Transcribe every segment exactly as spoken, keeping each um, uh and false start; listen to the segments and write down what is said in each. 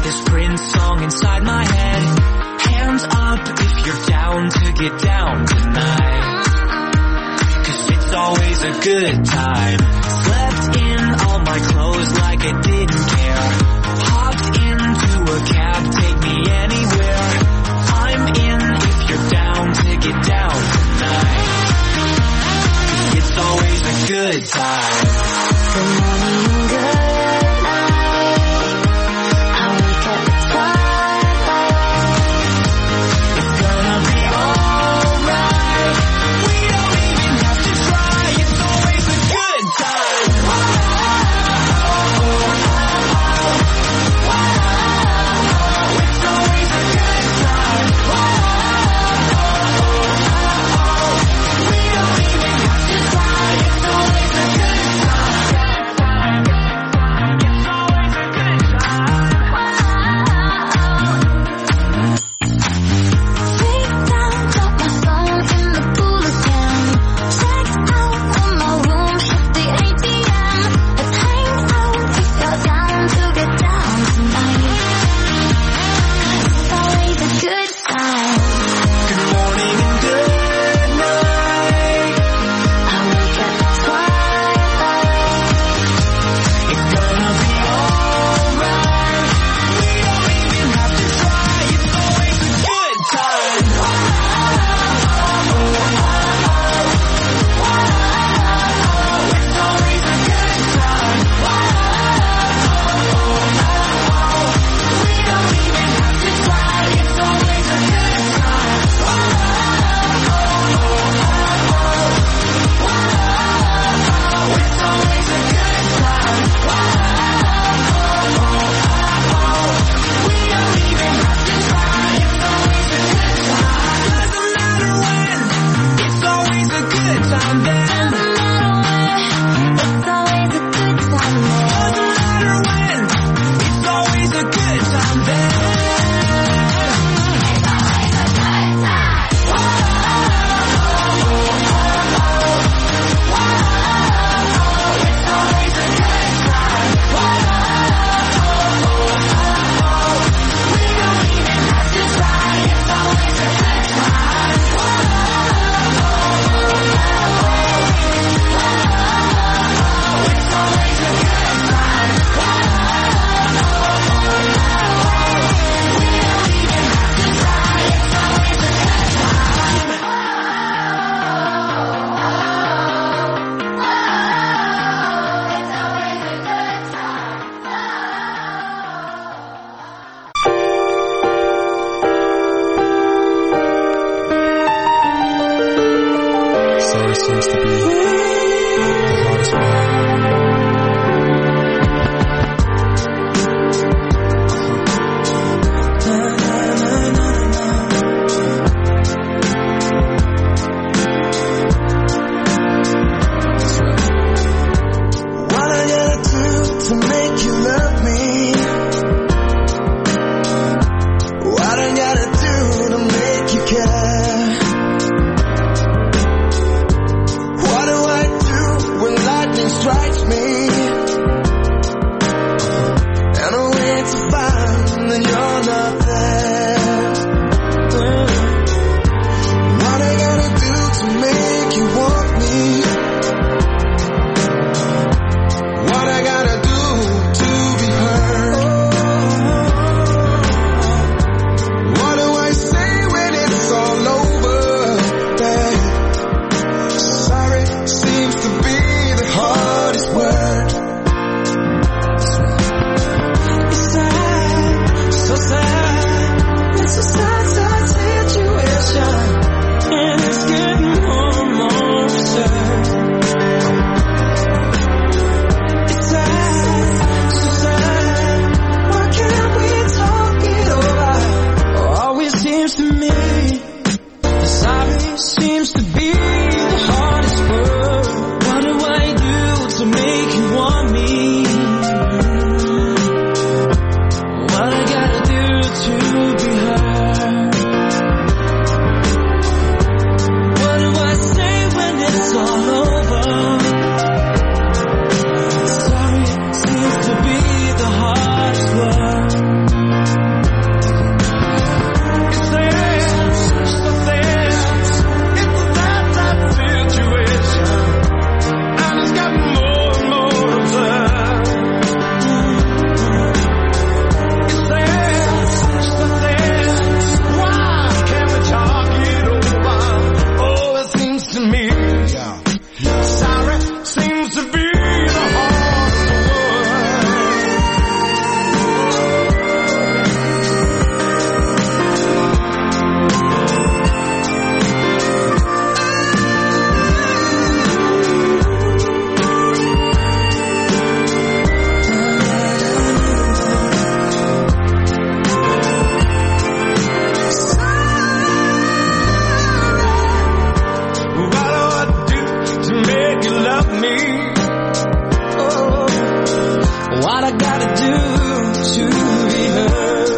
this Prince song inside my head. Hands up if you're down to get down tonight. Cause it's always a good time. Slept in all my clothes like I didn't care. Hopped into a cab, take me anywhere. I'm in if you're down to get down tonight. It's always a good time. Good morning, good night. I wake up at twilight. It's gonna be alright. We don't even have to try. It's always a good time. It's always a good time. We don't even have to try. It's always a good time. It's always a good time. Break down, drop my phone in the pool again. Check out of my room, hit the A T M. Let's hang out if you're down to get down tonight. It's always a good time. Good morning and good night. I wake up at twilight. It's gonna be alright. We don't even have to try. It's always a good time. It's always a good time. We don't even have to try. It's always a good time. It's always a good time. We don't even have to try. It's always a good time. Doesn't matter when. It's always a good time then. Doesn't matter when. It's always a good time then. Doesn't matter when. It's always a good time then. It's always a good time. It's always a good time. We don't even have to try. It's always a good time. It's always a good time. We don't even have to try. It's always a good time. It's always a good time. Sorry seems to be the hardest one. What I gotta do to make you love me? What I gotta do to make you care? What do I do when lightning strikes me? And I wait to find that you're not there. What I gotta do to make you want me? What I gotta do to gotta do to be heard?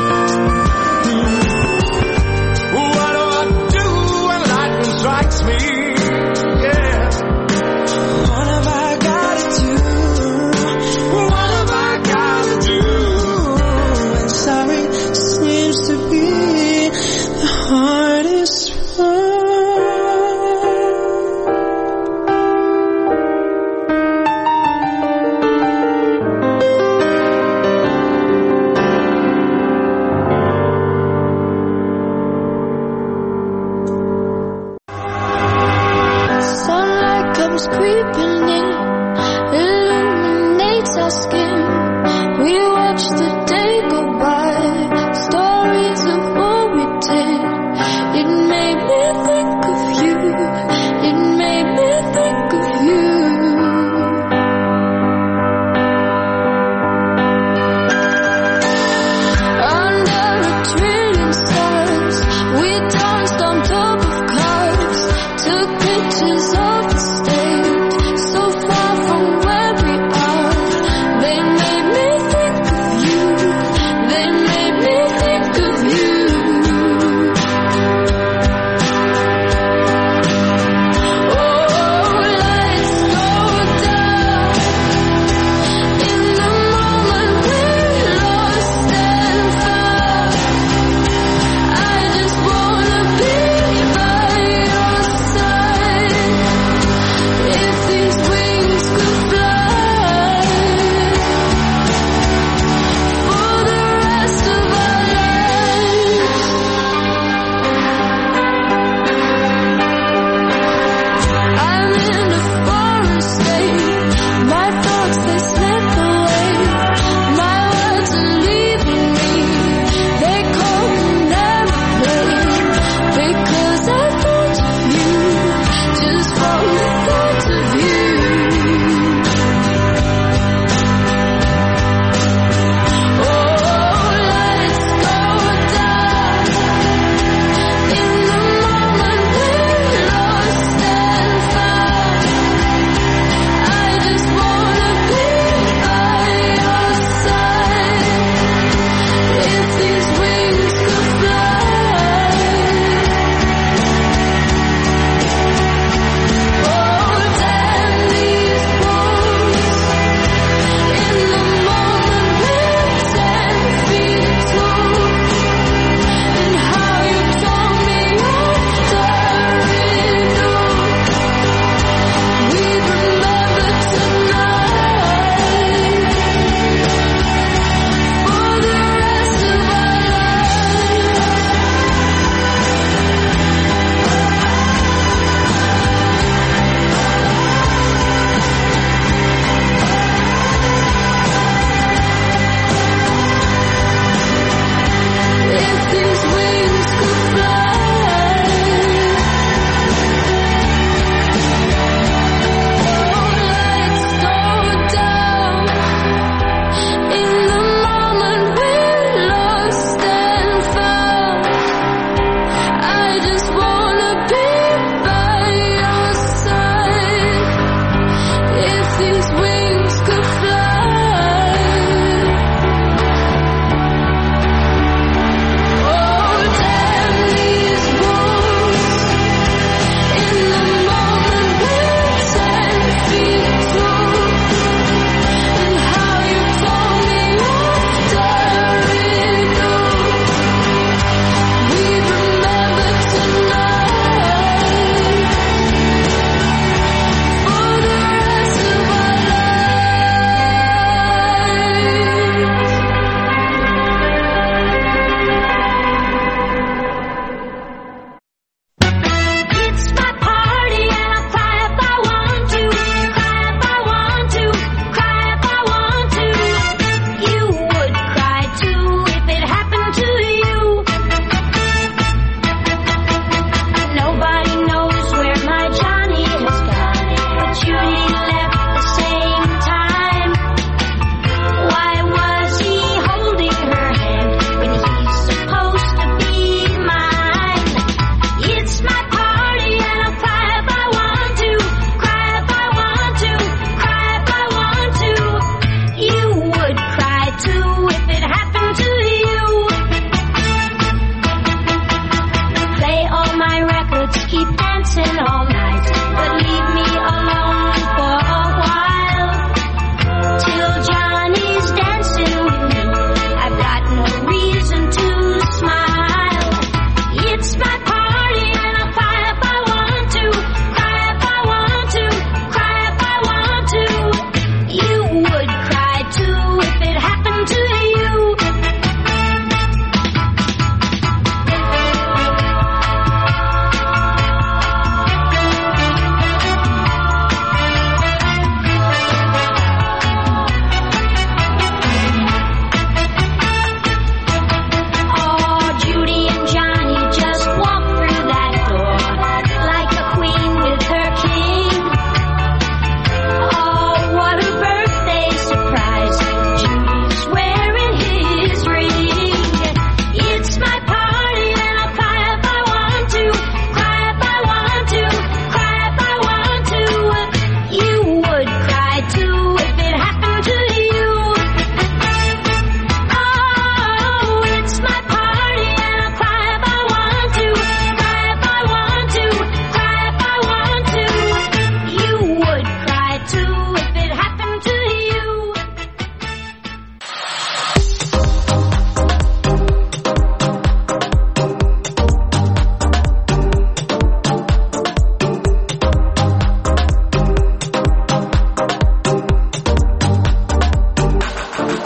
What do I do when lightning strikes me? Yeah. What have I gotta do? What have I gotta do? And sorry seems to be the hardest one.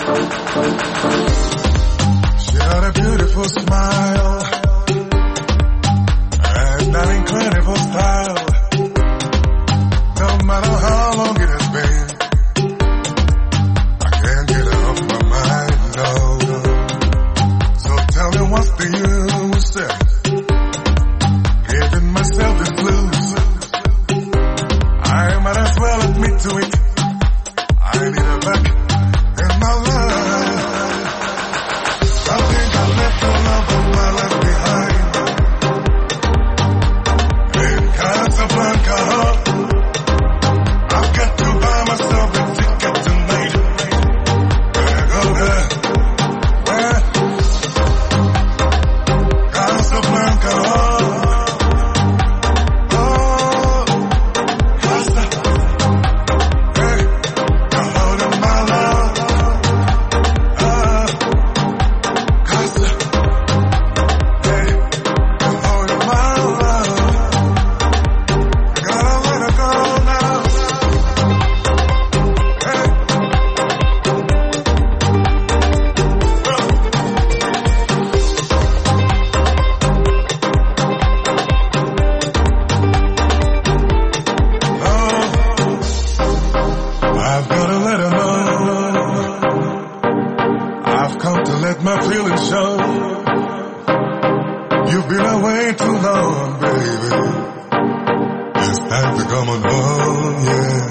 She had a beautiful smile and an incredible style. No matter how long it has been, I can't get her off my mind, no. So tell me what's the use in giving myself the blues? I might as well admit to it, I need her back in my life. I think I left the love of my life behind in Casablanca. I've got to buy myself a ticket tonight. Gonna go there, where? Casablanca. Oh, Casa. Hey, you're holding my love. Ah, Casa. Hey, you're holding my love. I gotta let her go now. Hey, oh, I've gotta let her know. I've come to let my feelings show. You've been away too long, baby. It's time to come on home, yeah.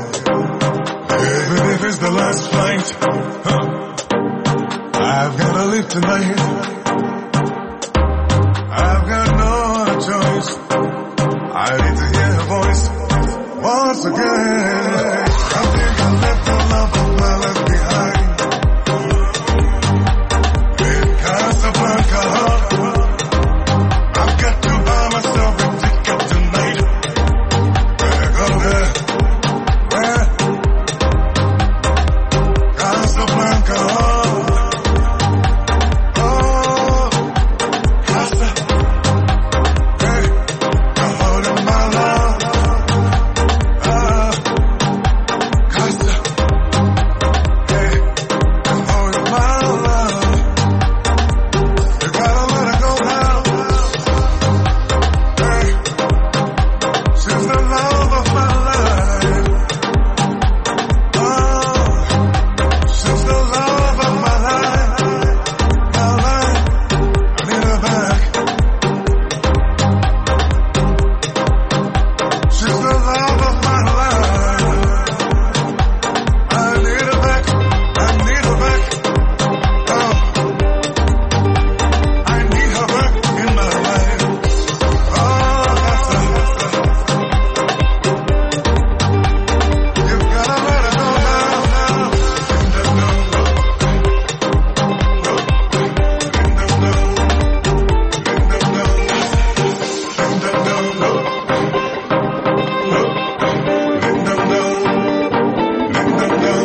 Even if it's the last flight, huh, I've gotta leave tonight. I've got no other choice. I need to hear her voice once again. I think I left the love of my life behind in Casablanca. I've got to buy myself a ticket tonight. Better go there, where? Casablanca. Oh, Casa. Hey, you're holding my love. Ah, Casa. Hey, you're holding my love. You gotta let her go now. Hey, she's the love of my life. Oh, she's the love of my life. My life, I need her back. She's the love of my life. I need her back. I need her back. Oh, I need her back in my life. Oh, that's a, you've gotta let her go now. In the know, in the know, in the know, in the know, in the know, in the know.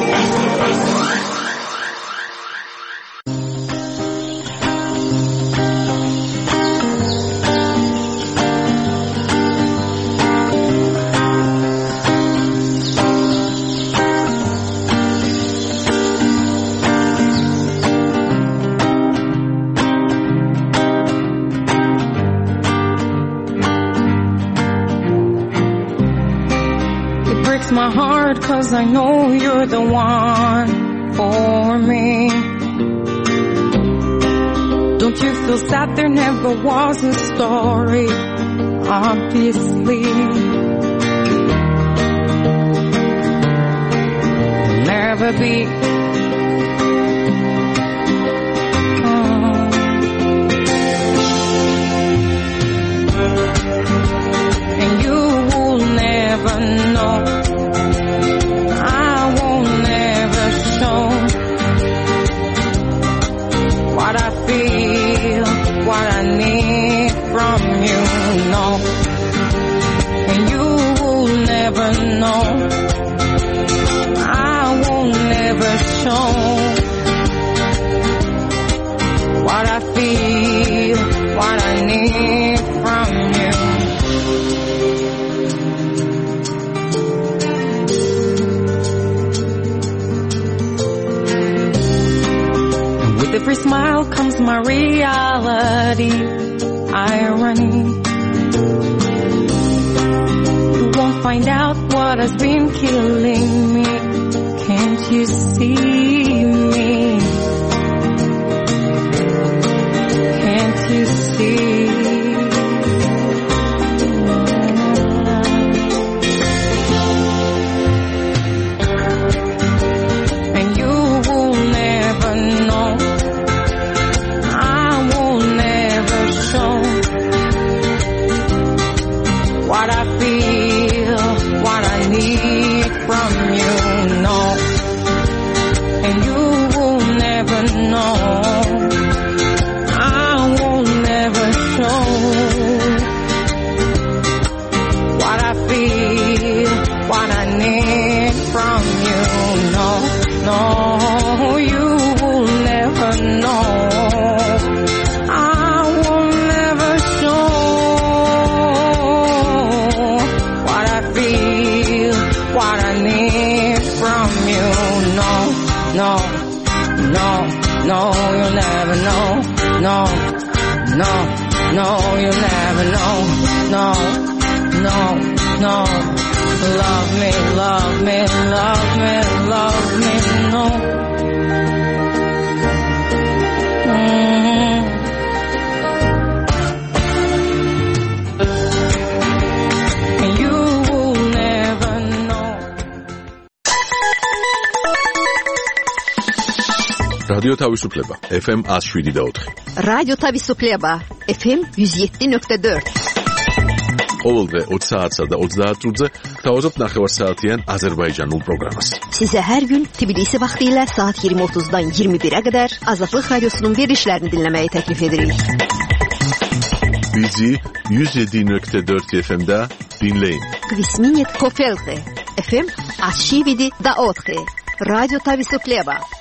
It breaks my heart 'cause I know you're the one for me. Don't you feel sad there never was a story? Obviously, never be. Oh. And you will never know. I won't never show what I feel, what I need from you, no. And you will never know. I won't never show what I feel, what I need from you. With every smile comes my reality. Irony. You won't find out what has been killing me. Can't you see me? Can't you see? And you will never know. I will never show what I feel, what I need from you, no. And you will never know. I will never show what I feel, what I need from you, no, no. You will never know. I will never show what I feel, what I need from you, no, no, no, no. You'll never know, no, no, no. You'll never know, no, no, no. Love me, love me, love me, love me, no. Mm-hmm. And you will never know. رادیو თავისუფლება اف ام one oh seven point four. რადიო თავისუფლება اف ام one oh seven point four. ყოველდღე twenty საათსა და thirty წუთზე გთავაზობთ ნახევარსაათიან აზერბაიჯანულ პროგრამას. Size her gün Tbilisi vaxtilə saat yirmi otuzdan iyirmi birə qədər Azadlıq Radiosunun verilişlərini dinləməyi təklif edirik. Bizi one oh seven point four اف ام'da dinleyin. Kvisminit Kofelte اف ام one oh seven point four. Radyo Tavisukleva.